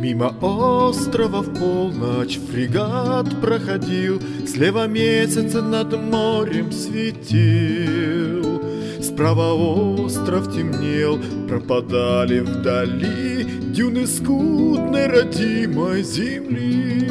Мимо острова в полночь фрегат проходил, слева месяц над морем светил. Справа остров темнел, пропадали вдали дюны скудной родимой земли.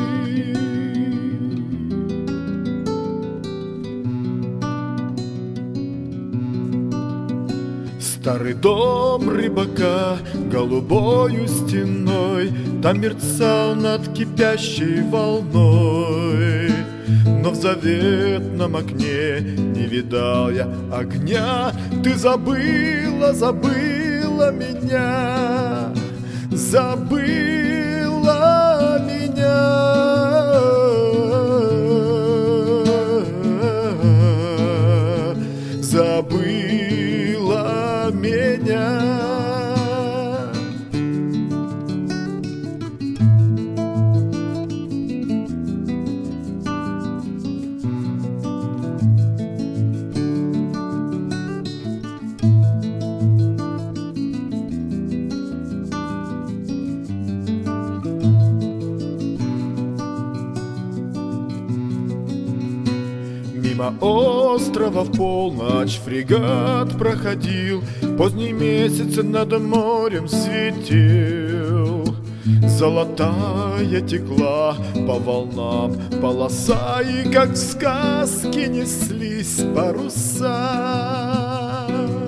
Старый дом рыбака голубою стеной там мерцал над кипящей волной. Но в заветном окне не видал я огня. Ты забыла, забыла меня, забыла меня. Забыла меня. Мимо острова в полночь фрегат проходил, поздний месяц над морем светил. Золотая текла по волнам полоса, и как в сказке неслись паруса.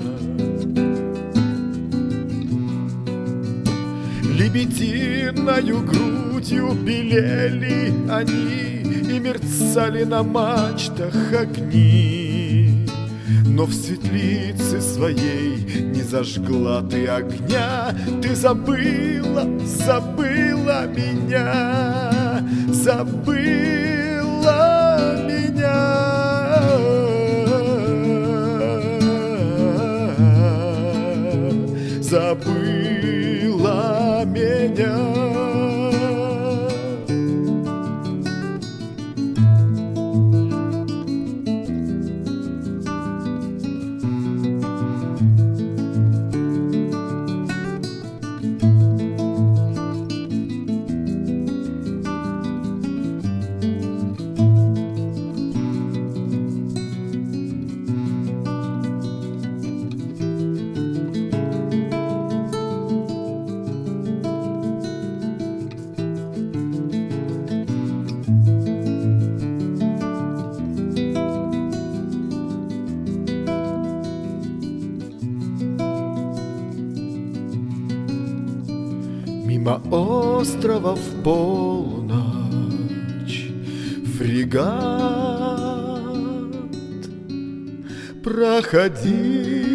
Лебединою грудью белели они, и мерцали на мачтах огни. Но в светлице своей не зажгла ты огня. Ты забыла, забыла меня, забыла меня. Забыла меня. Мимо острова в полночь фрегат проходил.